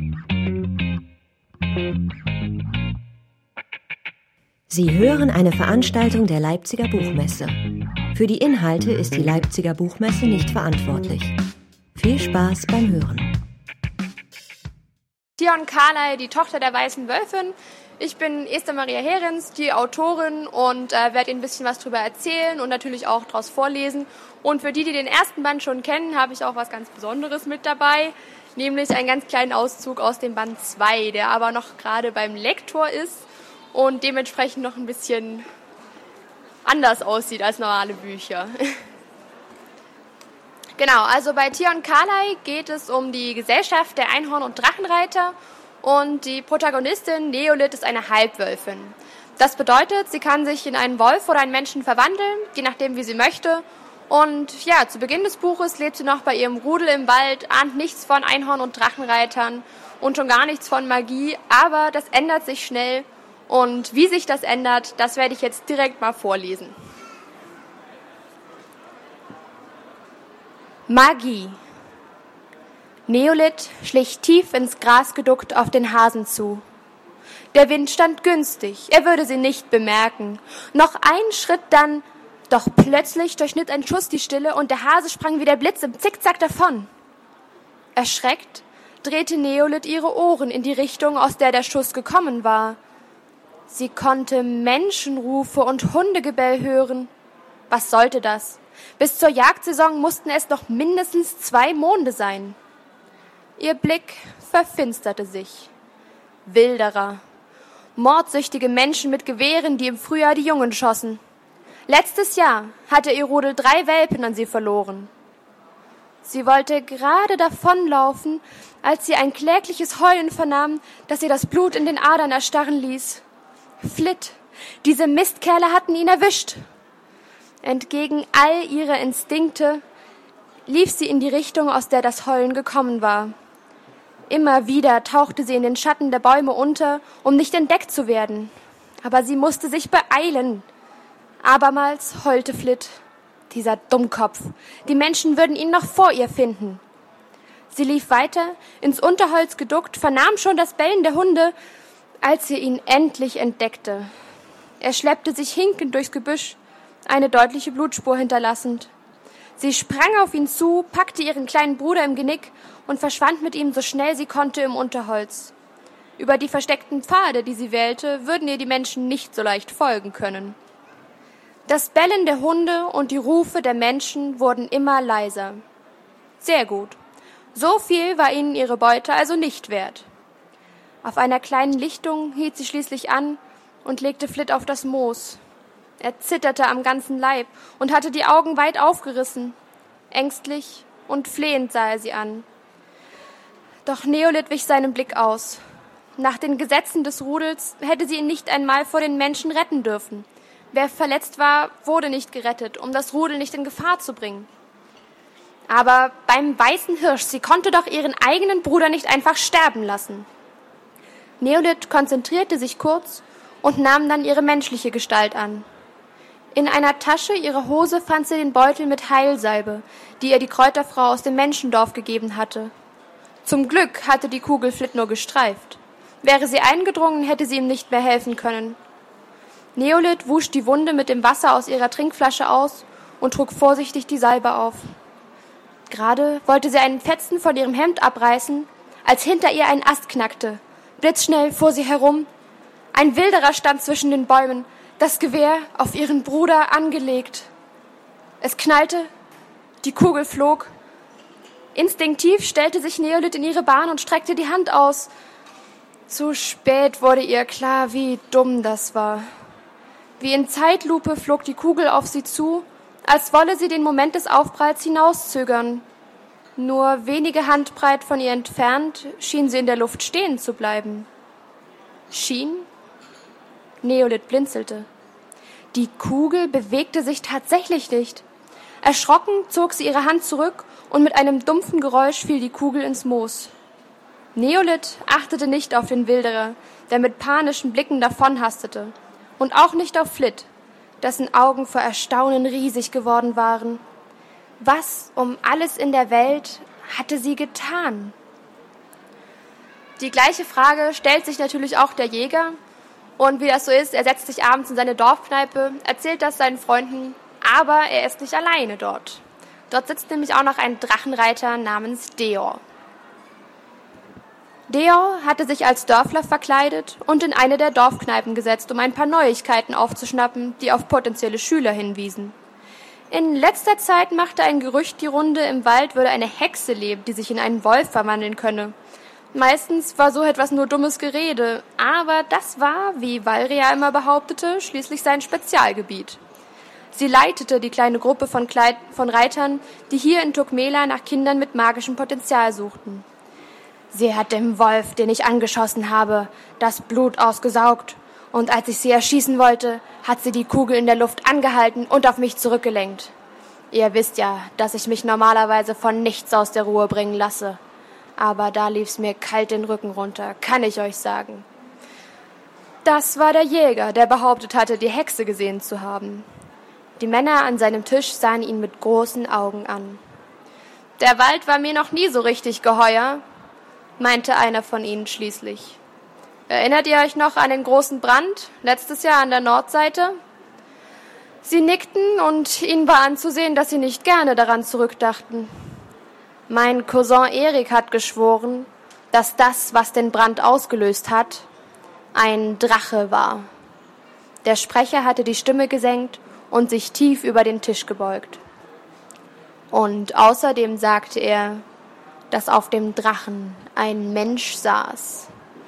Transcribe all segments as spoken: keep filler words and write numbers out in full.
Sie hören eine Veranstaltung der Leipziger Buchmesse. Für die Inhalte ist die Leipziger Buchmesse nicht verantwortlich. Viel Spaß beim Hören. Tion Carley, die Tochter der Weißen Wölfin. Ich bin Esther Maria Herens, die Autorin, und äh, werde Ihnen ein bisschen was darüber erzählen und natürlich auch daraus vorlesen. Und für die, die den ersten Band schon kennen, habe ich auch was ganz Besonderes mit dabei, nämlich einen ganz kleinen Auszug aus dem Band zwei, der aber noch gerade beim Lektor ist und dementsprechend noch ein bisschen anders aussieht als normale Bücher. Genau, also bei Tion Carley geht es um die Gesellschaft der Einhorn- und Drachenreiter und die Protagonistin Neolith ist eine Halbwölfin. Das bedeutet, sie kann sich in einen Wolf oder einen Menschen verwandeln, je nachdem wie sie möchte. Und ja, zu Beginn des Buches lebt sie noch bei ihrem Rudel im Wald, ahnt nichts von Einhorn- und Drachenreitern und schon gar nichts von Magie, aber das ändert sich schnell. Und wie sich das ändert, das werde ich jetzt direkt mal vorlesen. Magie. Neolith schlich tief ins Gras geduckt auf den Hasen zu. Der Wind stand günstig, er würde sie nicht bemerken. Noch ein Schritt dann, doch plötzlich durchschnitt ein Schuss die Stille und der Hase sprang wie der Blitz im Zickzack davon. Erschreckt drehte Neolith ihre Ohren in die Richtung, aus der der Schuss gekommen war. Sie konnte Menschenrufe und Hundegebell hören. Was sollte das? Bis zur Jagdsaison mussten es noch mindestens zwei Monde sein. Ihr Blick verfinsterte sich. Wilderer. Mordsüchtige Menschen mit Gewehren, die im Frühjahr die Jungen schossen. Letztes Jahr hatte ihr Rudel drei Welpen an sie verloren. Sie wollte gerade davonlaufen, als sie ein klägliches Heulen vernahm, das ihr das Blut in den Adern erstarren ließ. Flitt, diese Mistkerle hatten ihn erwischt. Entgegen all ihrer Instinkte lief sie in die Richtung, aus der das Heulen gekommen war. Immer wieder tauchte sie in den Schatten der Bäume unter, um nicht entdeckt zu werden. Aber sie musste sich beeilen. Abermals heulte Flitt. Dieser Dummkopf. Die Menschen würden ihn noch vor ihr finden. Sie lief weiter, ins Unterholz geduckt, vernahm schon das Bellen der Hunde, als sie ihn endlich entdeckte. Er schleppte sich hinkend durchs Gebüsch, eine deutliche Blutspur hinterlassend. Sie sprang auf ihn zu, packte ihren kleinen Bruder im Genick und verschwand mit ihm so schnell sie konnte im Unterholz. Über die versteckten Pfade, die sie wählte, würden ihr die Menschen nicht so leicht folgen können. Das Bellen der Hunde und die Rufe der Menschen wurden immer leiser. Sehr gut. So viel war ihnen ihre Beute also nicht wert. Auf einer kleinen Lichtung hielt sie schließlich an und legte Flitt auf das Moos. Er zitterte am ganzen Leib und hatte die Augen weit aufgerissen. Ängstlich und flehend sah er sie an. Doch Neolith wich seinem Blick aus. Nach den Gesetzen des Rudels hätte sie ihn nicht einmal vor den Menschen retten dürfen. Wer verletzt war, wurde nicht gerettet, um das Rudel nicht in Gefahr zu bringen. Aber beim weißen Hirsch, sie konnte doch ihren eigenen Bruder nicht einfach sterben lassen. Neolith konzentrierte sich kurz und nahm dann ihre menschliche Gestalt an. In einer Tasche ihrer Hose fand sie den Beutel mit Heilsalbe, die ihr die Kräuterfrau aus dem Menschendorf gegeben hatte. Zum Glück hatte die Kugel Flitt nur gestreift. Wäre sie eingedrungen, hätte sie ihm nicht mehr helfen können. Neolith wusch die Wunde mit dem Wasser aus ihrer Trinkflasche aus und trug vorsichtig die Salbe auf. Gerade wollte sie einen Fetzen von ihrem Hemd abreißen, als hinter ihr ein Ast knackte. Blitzschnell fuhr sie herum. Ein Wilderer stand zwischen den Bäumen, das Gewehr auf ihren Bruder angelegt. Es knallte, die Kugel flog. Instinktiv stellte sich Neolith in ihre Bahn und streckte die Hand aus. Zu spät wurde ihr klar, wie dumm das war. Wie in Zeitlupe flog die Kugel auf sie zu, als wolle sie den Moment des Aufpralls hinauszögern. Nur wenige Handbreit von ihr entfernt schien sie in der Luft stehen zu bleiben. Schien? Neolith blinzelte. Die Kugel bewegte sich tatsächlich nicht. Erschrocken zog sie ihre Hand zurück und mit einem dumpfen Geräusch fiel die Kugel ins Moos. Neolith achtete nicht auf den Wilderer, der mit panischen Blicken davonhastete, und auch nicht auf Flitt, dessen Augen vor Erstaunen riesig geworden waren. Was um alles in der Welt hatte sie getan? Die gleiche Frage stellt sich natürlich auch der Jäger. Und wie das so ist, er setzt sich abends in seine Dorfkneipe, erzählt das seinen Freunden, aber er ist nicht alleine dort. Dort sitzt nämlich auch noch ein Drachenreiter namens Deor. Deor hatte sich als Dörfler verkleidet und in eine der Dorfkneipen gesetzt, um ein paar Neuigkeiten aufzuschnappen, die auf potenzielle Schüler hinwiesen. In letzter Zeit machte ein Gerücht die Runde, im Wald würde eine Hexe leben, die sich in einen Wolf verwandeln könne. Meistens war so etwas nur dummes Gerede, aber das war, wie Valria immer behauptete, schließlich sein Spezialgebiet. Sie leitete die kleine Gruppe von, Kleid- von Reitern, die hier in Turkmela nach Kindern mit magischem Potenzial suchten. Sie hat dem Wolf, den ich angeschossen habe, das Blut ausgesaugt, und als ich sie erschießen wollte, hat sie die Kugel in der Luft angehalten und auf mich zurückgelenkt. Ihr wisst ja, dass ich mich normalerweise von nichts aus der Ruhe bringen lasse. Aber da lief's mir kalt den Rücken runter, kann ich euch sagen. Das war der Jäger, der behauptet hatte, die Hexe gesehen zu haben. Die Männer an seinem Tisch sahen ihn mit großen Augen an. Der Wald war mir noch nie so richtig geheuer, meinte einer von ihnen schließlich. Erinnert ihr euch noch an den großen Brand letztes Jahr an der Nordseite? Sie nickten und ihnen war anzusehen, dass sie nicht gerne daran zurückdachten. Mein Cousin Erik hat geschworen, dass das, was den Brand ausgelöst hat, ein Drache war. Der Sprecher hatte die Stimme gesenkt und sich tief über den Tisch gebeugt. Und außerdem sagte er, dass auf dem Drachen ein Mensch saß.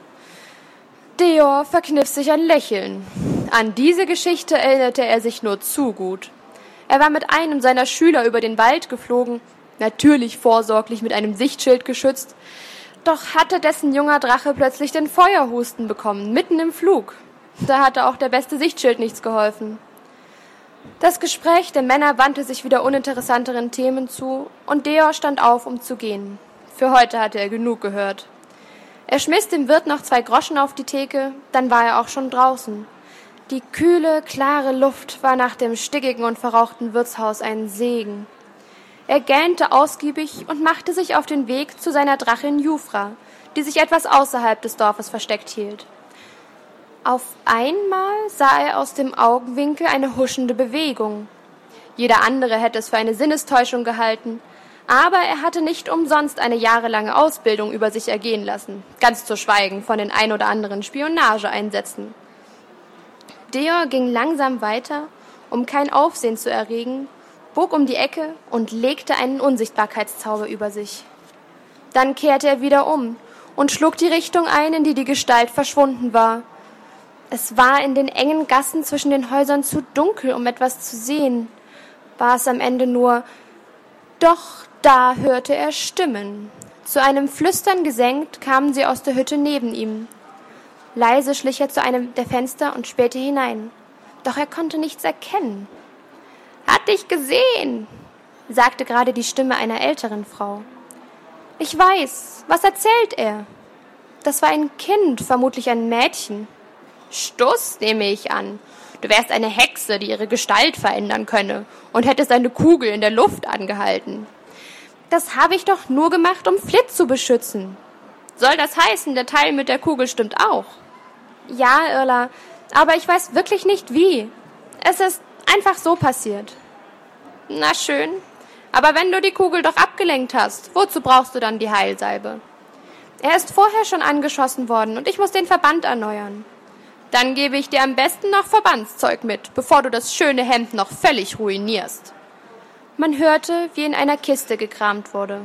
Deor verkniff sich ein Lächeln. An diese Geschichte erinnerte er sich nur zu gut. Er war mit einem seiner Schüler über den Wald geflogen, natürlich vorsorglich mit einem Sichtschild geschützt, doch hatte dessen junger Drache plötzlich den Feuerhusten bekommen, mitten im Flug. Da hatte auch der beste Sichtschild nichts geholfen. Das Gespräch der Männer wandte sich wieder uninteressanteren Themen zu, und Deor stand auf, um zu gehen. Für heute hatte er genug gehört. Er schmiss dem Wirt noch zwei Groschen auf die Theke, dann war er auch schon draußen. Die kühle, klare Luft war nach dem stickigen und verrauchten Wirtshaus ein Segen. Er gähnte ausgiebig und machte sich auf den Weg zu seiner Drachin Jufra, die sich etwas außerhalb des Dorfes versteckt hielt. Auf einmal sah er aus dem Augenwinkel eine huschende Bewegung. Jeder andere hätte es für eine Sinnestäuschung gehalten, aber er hatte nicht umsonst eine jahrelange Ausbildung über sich ergehen lassen, ganz zu schweigen von den ein oder anderen Spionageeinsätzen. Deor ging langsam weiter, um kein Aufsehen zu erregen, bog um die Ecke und legte einen Unsichtbarkeitszauber über sich. Dann kehrte er wieder um und schlug die Richtung ein, in die die Gestalt verschwunden war. Es war in den engen Gassen zwischen den Häusern zu dunkel, um etwas zu sehen. War es am Ende nur... Doch da hörte er Stimmen. Zu einem Flüstern gesenkt kamen sie aus der Hütte neben ihm. Leise schlich er zu einem der Fenster und spähte hinein. Doch er konnte nichts erkennen. »Hat dich gesehen«, sagte gerade die Stimme einer älteren Frau. »Ich weiß. Was erzählt er?« »Das war ein Kind, vermutlich ein Mädchen.« »Stuss, nehme ich an. Du wärst eine Hexe, die ihre Gestalt verändern könne und hättest eine Kugel in der Luft angehalten.« »Das habe ich doch nur gemacht, um Flit zu beschützen.« »Soll das heißen, der Teil mit der Kugel stimmt auch?« »Ja, Irla, aber ich weiß wirklich nicht wie. Es ist einfach so passiert.« »Na schön, aber wenn du die Kugel doch abgelenkt hast, wozu brauchst du dann die Heilsalbe?« »Er ist vorher schon angeschossen worden und ich muss den Verband erneuern.« »Dann gebe ich dir am besten noch Verbandszeug mit, bevor du das schöne Hemd noch völlig ruinierst.« Man hörte, wie in einer Kiste gekramt wurde.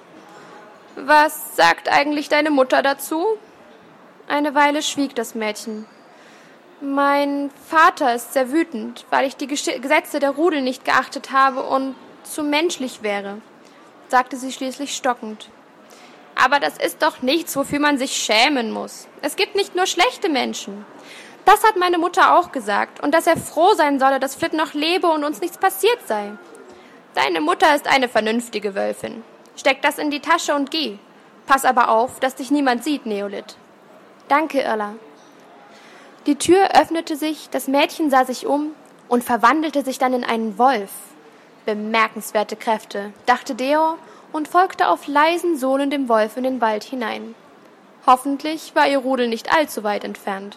»Was sagt eigentlich deine Mutter dazu?« Eine Weile schwieg das Mädchen. »Mein Vater ist sehr wütend, weil ich die Gesetze der Rudel nicht geachtet habe und zu menschlich wäre«, sagte sie schließlich stockend. »Aber das ist doch nichts, wofür man sich schämen muss. Es gibt nicht nur schlechte Menschen. Das hat meine Mutter auch gesagt, und dass er froh sein solle, dass Flit noch lebe und uns nichts passiert sei. Deine Mutter ist eine vernünftige Wölfin. Steck das in die Tasche und geh. Pass aber auf, dass dich niemand sieht, Neolit.« »Danke, Irla.« Die Tür öffnete sich, das Mädchen sah sich um und verwandelte sich dann in einen Wolf. Bemerkenswerte Kräfte, dachte Deor und folgte auf leisen Sohlen dem Wolf in den Wald hinein. Hoffentlich war ihr Rudel nicht allzu weit entfernt.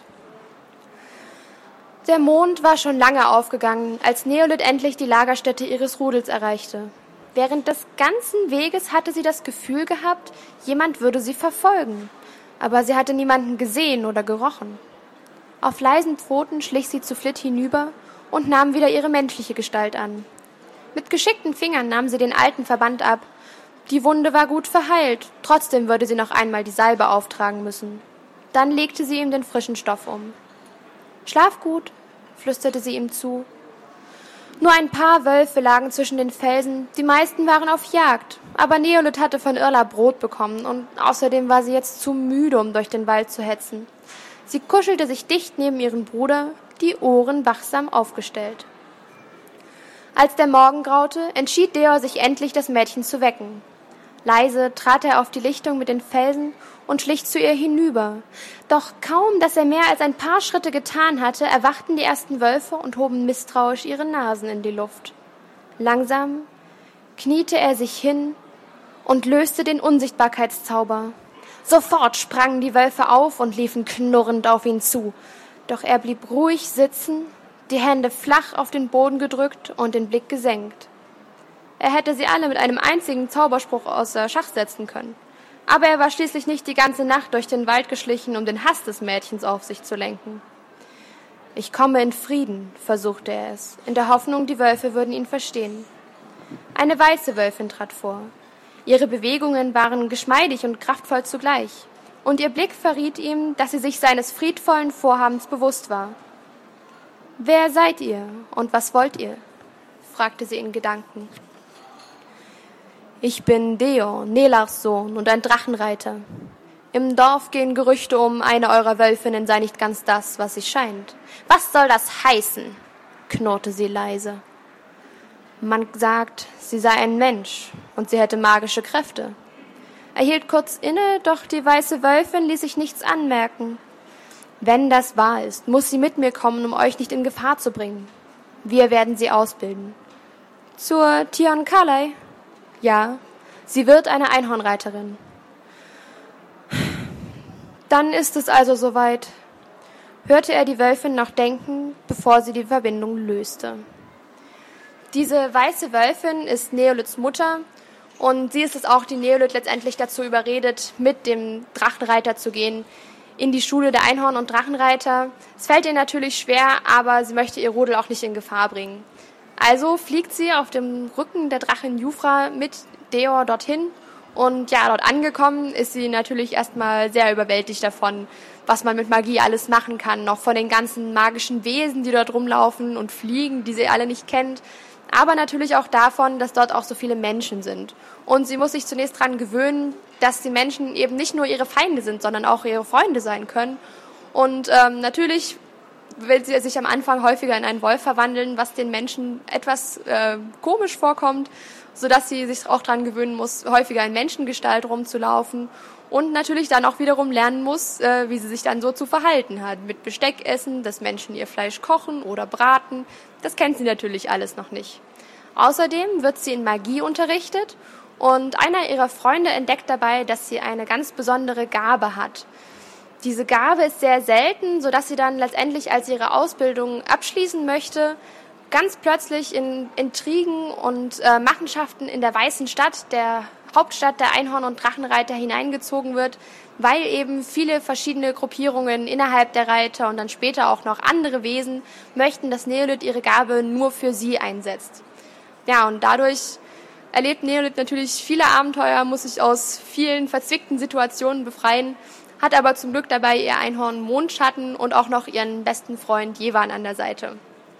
Der Mond war schon lange aufgegangen, als Neolyt endlich die Lagerstätte ihres Rudels erreichte. Während des ganzen Weges hatte sie das Gefühl gehabt, jemand würde sie verfolgen, aber sie hatte niemanden gesehen oder gerochen. Auf leisen Pfoten schlich sie zu Flit hinüber und nahm wieder ihre menschliche Gestalt an. Mit geschickten Fingern nahm sie den alten Verband ab. Die Wunde war gut verheilt, trotzdem würde sie noch einmal die Salbe auftragen müssen. Dann legte sie ihm den frischen Stoff um. »Schlaf gut«, flüsterte sie ihm zu. Nur ein paar Wölfe lagen zwischen den Felsen, die meisten waren auf Jagd, aber Neolyt hatte von Irla Brot bekommen und außerdem war sie jetzt zu müde, um durch den Wald zu hetzen. Sie kuschelte sich dicht neben ihren Bruder, die Ohren wachsam aufgestellt. Als der Morgen graute, entschied Deor sich endlich, das Mädchen zu wecken. Leise trat er auf die Lichtung mit den Felsen und schlich zu ihr hinüber. Doch kaum, dass er mehr als ein paar Schritte getan hatte, erwachten die ersten Wölfe und hoben misstrauisch ihre Nasen in die Luft. Langsam kniete er sich hin und löste den Unsichtbarkeitszauber. Sofort sprangen die Wölfe auf und liefen knurrend auf ihn zu. Doch er blieb ruhig sitzen, die Hände flach auf den Boden gedrückt und den Blick gesenkt. Er hätte sie alle mit einem einzigen Zauberspruch außer Schach setzen können. Aber er war schließlich nicht die ganze Nacht durch den Wald geschlichen, um den Hass des Mädchens auf sich zu lenken. »Ich komme in Frieden«, versuchte er es, in der Hoffnung, die Wölfe würden ihn verstehen. Eine weiße Wölfin trat vor. Ihre Bewegungen waren geschmeidig und kraftvoll zugleich, und ihr Blick verriet ihm, dass sie sich seines friedvollen Vorhabens bewusst war. »Wer seid ihr und was wollt ihr?« fragte sie in Gedanken. »Ich bin Deor, Nelars Sohn und ein Drachenreiter. Im Dorf gehen Gerüchte um, eine eurer Wölfinnen sei nicht ganz das, was sie scheint. Was soll das heißen?« knurrte sie leise. »Man sagt, sie sei ein Mensch und sie hätte magische Kräfte.« Er hielt kurz inne, doch die weiße Wölfin ließ sich nichts anmerken. »Wenn das wahr ist, muss sie mit mir kommen, um euch nicht in Gefahr zu bringen. Wir werden sie ausbilden.« »Zur Tion Kalei?« »Ja, sie wird eine Einhornreiterin.« »Dann ist es also soweit«, hörte er die Wölfin noch denken, bevor sie die Verbindung löste. Diese weiße Wölfin ist Neolyts Mutter und sie ist es auch, die Neolyt letztendlich dazu überredet, mit dem Drachenreiter zu gehen, in die Schule der Einhorn- und Drachenreiter. Es fällt ihr natürlich schwer, aber sie möchte ihr Rudel auch nicht in Gefahr bringen. Also fliegt sie auf dem Rücken der Drachin Jufra mit Deor dorthin und ja, dort angekommen ist sie natürlich erstmal sehr überwältigt davon, was man mit Magie alles machen kann, noch von den ganzen magischen Wesen, die dort rumlaufen und fliegen, die sie alle nicht kennt, aber natürlich auch davon, dass dort auch so viele Menschen sind. Und sie muss sich zunächst daran gewöhnen, dass die Menschen eben nicht nur ihre Feinde sind, sondern auch ihre Freunde sein können. Und ähm, natürlich will sie sich am Anfang häufiger in einen Wolf verwandeln, was den Menschen etwas äh, komisch vorkommt, sodass sie sich auch daran gewöhnen muss, häufiger in Menschengestalt rumzulaufen und natürlich dann auch wiederum lernen muss, äh, wie sie sich dann so zu verhalten hat. Mit Besteck essen, dass Menschen ihr Fleisch kochen oder braten, das kennt sie natürlich alles noch nicht. Außerdem wird sie in Magie unterrichtet und einer ihrer Freunde entdeckt dabei, dass sie eine ganz besondere Gabe hat. Diese Gabe ist sehr selten, sodass sie dann letztendlich, als sie ihre Ausbildung abschließen möchte, ganz plötzlich in Intrigen und äh, Machenschaften in der Weißen Stadt, der Hauptstadt der Einhorn- und Drachenreiter, hineingezogen wird, weil eben viele verschiedene Gruppierungen innerhalb der Reiter und dann später auch noch andere Wesen möchten, dass Neolyt ihre Gabe nur für sie einsetzt. Ja, und dadurch erlebt Neolyt natürlich viele Abenteuer, muss sich aus vielen verzwickten Situationen befreien, hat aber zum Glück dabei ihr Einhorn Mondschatten und auch noch ihren besten Freund Jevan an der Seite.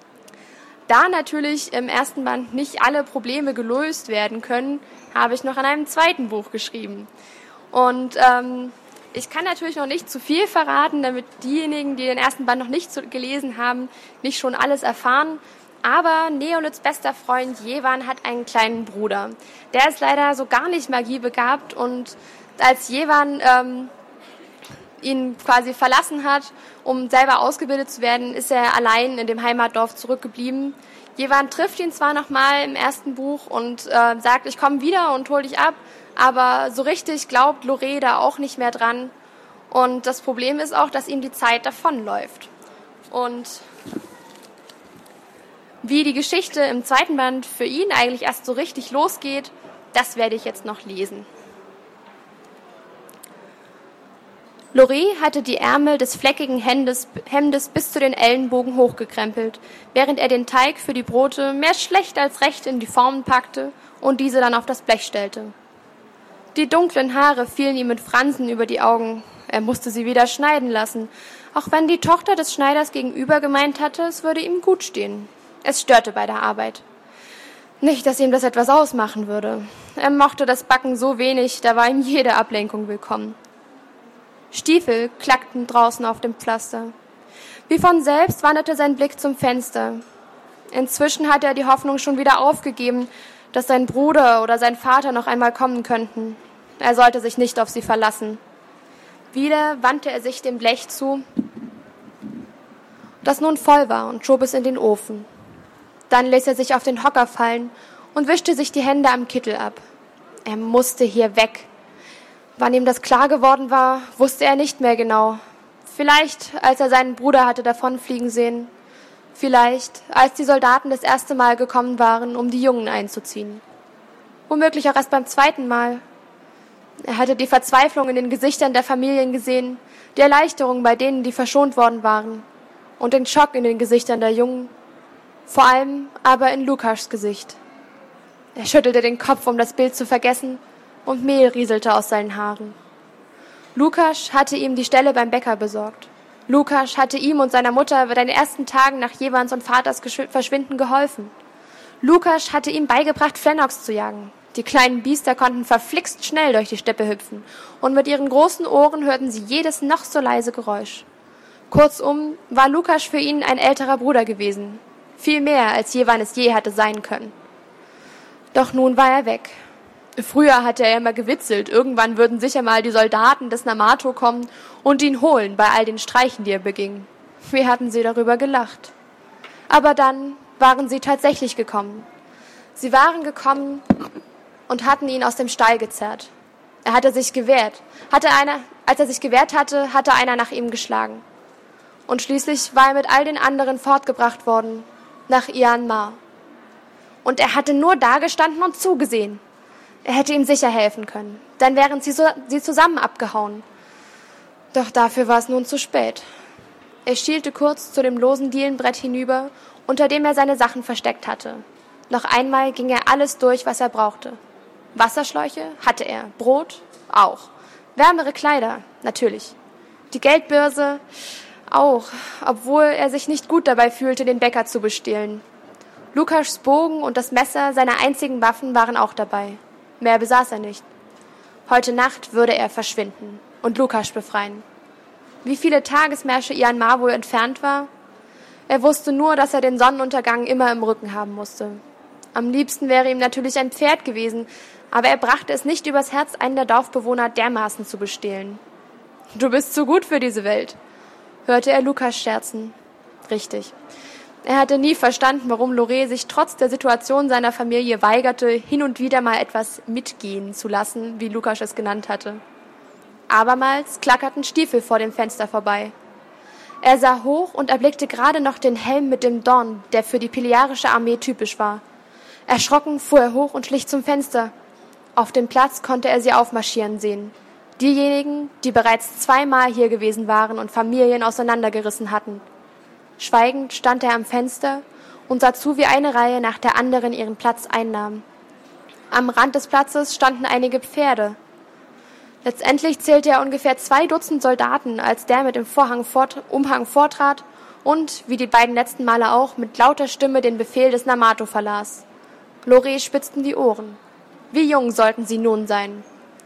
Da natürlich im ersten Band nicht alle Probleme gelöst werden können, habe ich noch an einem zweiten Buch geschrieben. Und ähm, ich kann natürlich noch nicht zu viel verraten, damit diejenigen, die den ersten Band noch nicht zu, gelesen haben, nicht schon alles erfahren. Aber Neolyts bester Freund Jevan hat einen kleinen Bruder. Der ist leider so gar nicht magiebegabt und als Jevan ähm, ihn quasi verlassen hat, um selber ausgebildet zu werden, ist er allein in dem Heimatdorf zurückgeblieben. Jevan trifft ihn zwar nochmal im ersten Buch und äh, sagt, ich komme wieder und hol dich ab, aber so richtig glaubt Loré da auch nicht mehr dran. Und das Problem ist auch, dass ihm die Zeit davonläuft. Und wie die Geschichte im zweiten Band für ihn eigentlich erst so richtig losgeht, das werde ich jetzt noch lesen. Loré hatte die Ärmel des fleckigen Hemdes, Hemdes bis zu den Ellenbogen hochgekrempelt, während er den Teig für die Brote mehr schlecht als recht in die Formen packte und diese dann auf das Blech stellte. Die dunklen Haare fielen ihm mit Fransen über die Augen. Er musste sie wieder schneiden lassen, auch wenn die Tochter des Schneiders gegenüber gemeint hatte, es würde ihm gut stehen. Es störte bei der Arbeit. Nicht, dass ihm das etwas ausmachen würde. Er mochte das Backen so wenig, da war ihm jede Ablenkung willkommen. Stiefel klackten draußen auf dem Pflaster. Wie von selbst wanderte sein Blick zum Fenster. Inzwischen hatte er die Hoffnung schon wieder aufgegeben, dass sein Bruder oder sein Vater noch einmal kommen könnten. Er sollte sich nicht auf sie verlassen. Wieder wandte er sich dem Blech zu, das nun voll war, und schob es in den Ofen. Dann ließ er sich auf den Hocker fallen und wischte sich die Hände am Kittel ab. Er musste hier weg. Wann ihm das klar geworden war, wusste er nicht mehr genau. Vielleicht, als er seinen Bruder hatte davonfliegen sehen. Vielleicht, als die Soldaten das erste Mal gekommen waren, um die Jungen einzuziehen. Womöglich auch erst beim zweiten Mal. Er hatte die Verzweiflung in den Gesichtern der Familien gesehen, die Erleichterung bei denen, die verschont worden waren, und den Schock in den Gesichtern der Jungen, vor allem aber in Lukas' Gesicht. Er schüttelte den Kopf, um das Bild zu vergessen, und Mehl rieselte aus seinen Haaren. Lukas hatte ihm die Stelle beim Bäcker besorgt. Lukas hatte ihm und seiner Mutter bei den ersten Tagen nach Jewans und Vaters Verschwinden geholfen. Lukas hatte ihm beigebracht, Flennox zu jagen. Die kleinen Biester konnten verflixt schnell durch die Steppe hüpfen, und mit ihren großen Ohren hörten sie jedes noch so leise Geräusch. Kurzum war Lukas für ihn ein älterer Bruder gewesen, viel mehr, als Jewan es je hatte sein können. Doch nun war er weg. Früher hatte er immer gewitzelt, irgendwann würden sicher mal die Soldaten des Namato kommen und ihn holen bei all den Streichen, die er beging. Wir hatten sie darüber gelacht. Aber dann waren sie tatsächlich gekommen. Sie waren gekommen und hatten ihn aus dem Stall gezerrt. Er hatte sich gewehrt. Hatte einer, als er sich gewehrt hatte, hatte einer nach ihm geschlagen. Und schließlich war er mit all den anderen fortgebracht worden, nach Myanmar. Und er hatte nur dagestanden und zugesehen. Er hätte ihm sicher helfen können. Dann wären sie, so, sie zusammen abgehauen. Doch dafür war es nun zu spät. Er schielte kurz zu dem losen Dielenbrett hinüber, unter dem er seine Sachen versteckt hatte. Noch einmal ging er alles durch, was er brauchte. Wasserschläuche hatte er, Brot auch, wärmere Kleider natürlich, die Geldbörse auch, obwohl er sich nicht gut dabei fühlte, den Bäcker zu bestehlen. Lukas' Bogen und das Messer, seine einzigen Waffen, waren auch dabei. Mehr besaß er nicht. Heute Nacht würde er verschwinden und Lukas befreien. Wie viele Tagesmärsche Myanmar wohl entfernt war? Er wusste nur, dass er den Sonnenuntergang immer im Rücken haben musste. Am liebsten wäre ihm natürlich ein Pferd gewesen, aber er brachte es nicht übers Herz, einen der Dorfbewohner dermaßen zu bestehlen. »Du bist zu gut für diese Welt«, hörte er Lukas scherzen. Richtig. Er hatte nie verstanden, warum Loré sich trotz der Situation seiner Familie weigerte, hin und wieder mal etwas mitgehen zu lassen, wie Lukas es genannt hatte. Abermals klackerten Stiefel vor dem Fenster vorbei. Er sah hoch und erblickte gerade noch den Helm mit dem Dorn, der für die piliarische Armee typisch war. Erschrocken fuhr er hoch und schlich zum Fenster. Auf dem Platz konnte er sie aufmarschieren sehen. Diejenigen, die bereits zweimal hier gewesen waren und Familien auseinandergerissen hatten. Schweigend stand er am Fenster und sah zu, wie eine Reihe nach der anderen ihren Platz einnahm. Am Rand des Platzes standen einige Pferde. Letztendlich zählte er ungefähr zwei Dutzend Soldaten, als der mit dem Vorhang fort, Umhang vortrat und, wie die beiden letzten Male auch, mit lauter Stimme den Befehl des Namato verlas. Loré spitzten die Ohren. Wie jung sollten sie nun sein?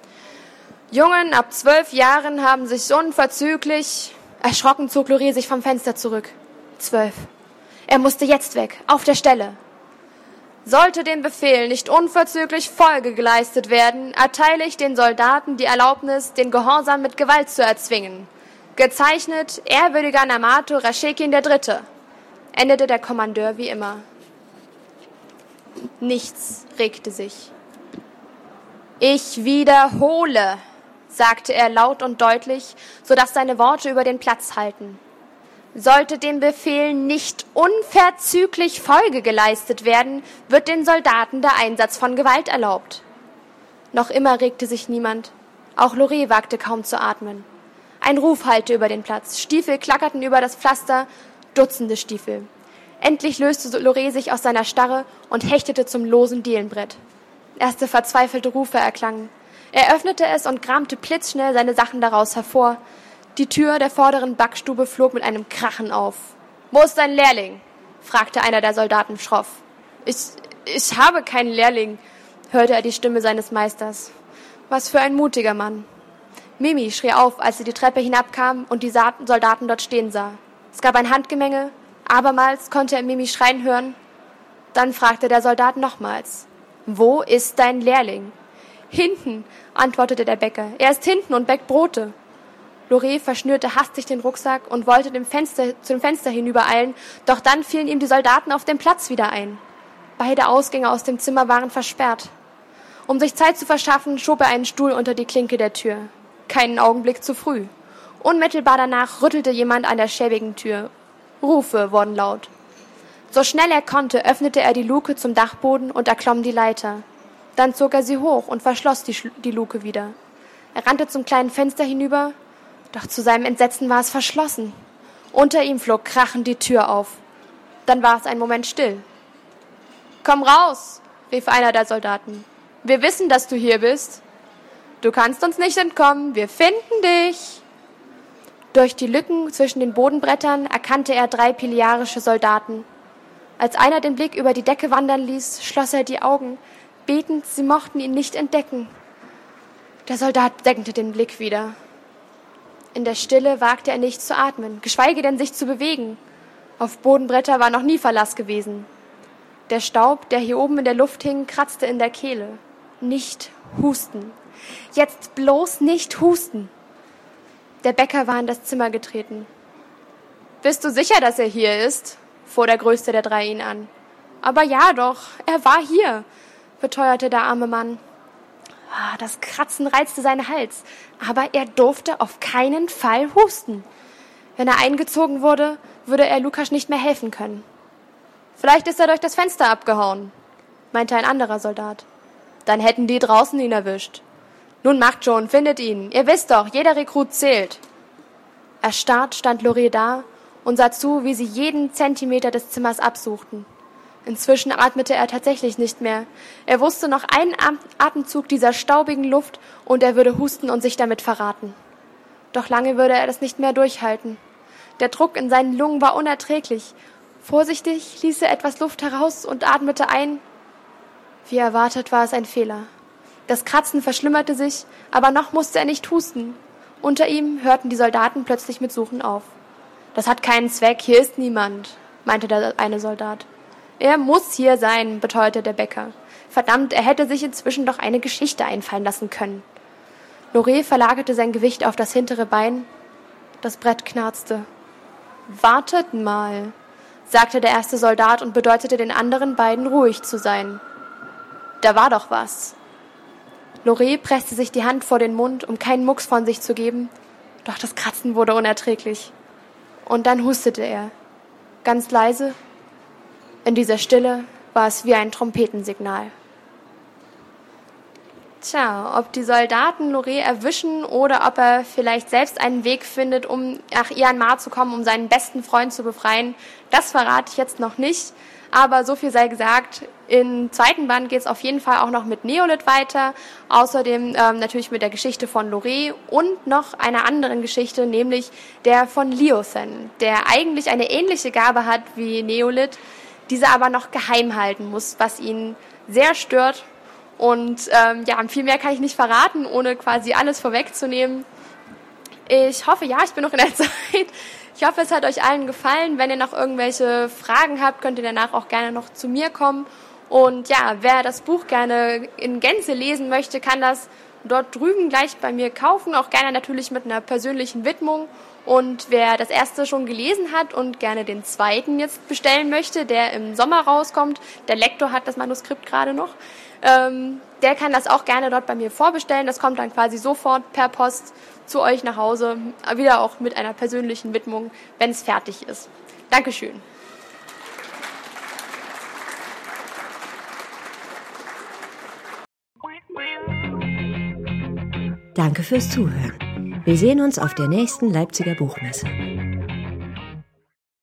Jungen ab zwölf Jahren haben sich unverzüglich... Erschrocken zog Loré sich vom Fenster zurück. Zwölf. Er musste jetzt weg, auf der Stelle. Sollte dem Befehl nicht unverzüglich Folge geleistet werden, erteile ich den Soldaten die Erlaubnis, den Gehorsam mit Gewalt zu erzwingen. Gezeichnet, ehrwürdiger Namato Rashekin der Dritte, endete der Kommandeur wie immer. Nichts regte sich. Ich wiederhole, sagte er laut und deutlich, sodass seine Worte über den Platz hallten. Sollte dem Befehl nicht unverzüglich Folge geleistet werden, wird den Soldaten der Einsatz von Gewalt erlaubt. Noch immer regte sich niemand. Auch Loré wagte kaum zu atmen. Ein Ruf hallte über den Platz. Stiefel klackerten über das Pflaster, Dutzende Stiefel. Endlich löste Loré sich aus seiner Starre und hechtete zum losen Dielenbrett. Erste verzweifelte Rufe erklangen. Er öffnete es und kramte blitzschnell seine Sachen daraus hervor. Die Tür der vorderen Backstube flog mit einem Krachen auf. »Wo ist dein Lehrling?« fragte einer der Soldaten schroff. Ich, ich habe keinen Lehrling«, hörte er die Stimme seines Meisters. Was für ein mutiger Mann. Mimi schrie auf, als sie die Treppe hinabkam und die Soldaten dort stehen sah. Es gab ein Handgemenge. Abermals konnte er Mimi schreien hören. Dann fragte der Soldat nochmals. »Wo ist dein Lehrling?« »Hinten«, antwortete der Bäcker. »Er ist hinten und bäckt Brote.« Loré verschnürte hastig den Rucksack und wollte dem Fenster, zum Fenster hinübereilen, doch dann fielen ihm die Soldaten auf dem Platz wieder ein. Beide Ausgänge aus dem Zimmer waren versperrt. Um sich Zeit zu verschaffen, schob er einen Stuhl unter die Klinke der Tür. Keinen Augenblick zu früh. Unmittelbar danach rüttelte jemand an der schäbigen Tür. Rufe wurden laut. So schnell er konnte, öffnete er die Luke zum Dachboden und erklomm die Leiter. Dann zog er sie hoch und verschloss die, die Luke wieder. Er rannte zum kleinen Fenster hinüber, doch zu seinem Entsetzen war es verschlossen. Unter ihm flog krachend die Tür auf. Dann war es einen Moment still. »Komm raus«, rief einer der Soldaten. »Wir wissen, dass du hier bist. Du kannst uns nicht entkommen, wir finden dich.« Durch die Lücken zwischen den Bodenbrettern erkannte er drei piliarische Soldaten. Als einer den Blick über die Decke wandern ließ, schloss er die Augen, betend, sie mochten ihn nicht entdecken. Der Soldat senkte den Blick wieder. In der Stille wagte er nicht zu atmen, geschweige denn sich zu bewegen. Auf Bodenbretter war noch nie Verlass gewesen. Der Staub, der hier oben in der Luft hing, kratzte in der Kehle. Nicht husten. Jetzt bloß nicht husten. Der Bäcker war in das Zimmer getreten. »Bist du sicher, dass er hier ist?« fuhr der Größte der drei ihn an. »Aber ja doch, er war hier«, beteuerte der arme Mann. Das Kratzen reizte seinen Hals, aber er durfte auf keinen Fall husten. Wenn er eingezogen wurde, würde er Lukas nicht mehr helfen können. »Vielleicht ist er durch das Fenster abgehauen«, meinte ein anderer Soldat. »Dann hätten die draußen ihn erwischt.« »Nun macht schon, findet ihn. Ihr wisst doch, jeder Rekrut zählt.« Erstarrt stand Loré da und sah zu, wie sie jeden Zentimeter des Zimmers absuchten. Inzwischen atmete er tatsächlich nicht mehr. Er wusste noch einen Atemzug dieser staubigen Luft und er würde husten und sich damit verraten. Doch lange würde er das nicht mehr durchhalten. Der Druck in seinen Lungen war unerträglich. Vorsichtig ließ er etwas Luft heraus und atmete ein. Wie erwartet war es ein Fehler. Das Kratzen verschlimmerte sich, aber noch musste er nicht husten. Unter ihm hörten die Soldaten plötzlich mit Suchen auf. »Das hat keinen Zweck, hier ist niemand«, meinte der eine Soldat. »Er muss hier sein«, beteuerte der Bäcker. Verdammt, er hätte sich inzwischen doch eine Geschichte einfallen lassen können. Loré verlagerte sein Gewicht auf das hintere Bein. Das Brett knarzte. »Wartet mal«, sagte der erste Soldat und bedeutete den anderen beiden, ruhig zu sein. Da war doch was. Loré presste sich die Hand vor den Mund, um keinen Mucks von sich zu geben, doch das Kratzen wurde unerträglich. Und dann hustete er. Ganz leise. In dieser Stille war es wie ein Trompetensignal. Tja, ob die Soldaten Loré erwischen oder ob er vielleicht selbst einen Weg findet, um nach Ian Mar zu kommen, um seinen besten Freund zu befreien, das verrate ich jetzt noch nicht. Aber so viel sei gesagt, im zweiten Band geht es auf jeden Fall auch noch mit Neolith weiter, außerdem ähm, natürlich mit der Geschichte von Loré und noch einer anderen Geschichte, nämlich der von Liothen, der eigentlich eine ähnliche Gabe hat wie Neolith, diese aber noch geheim halten muss, was ihn sehr stört. Und ähm, ja, viel mehr kann ich nicht verraten, ohne quasi alles vorwegzunehmen. Ich hoffe, ja, ich bin noch in der Zeit. Ich hoffe, es hat euch allen gefallen. Wenn ihr noch irgendwelche Fragen habt, könnt ihr danach auch gerne noch zu mir kommen. Und ja, wer das Buch gerne in Gänze lesen möchte, kann das dort drüben gleich bei mir kaufen, auch gerne natürlich mit einer persönlichen Widmung. Und wer das erste schon gelesen hat und gerne den zweiten jetzt bestellen möchte, der im Sommer rauskommt, der Lektor hat das Manuskript gerade noch, ähm, der kann das auch gerne dort bei mir vorbestellen. Das kommt dann quasi sofort per Post zu euch nach Hause, wieder auch mit einer persönlichen Widmung, wenn es fertig ist. Dankeschön. Danke fürs Zuhören. Wir sehen uns auf der nächsten Leipziger Buchmesse.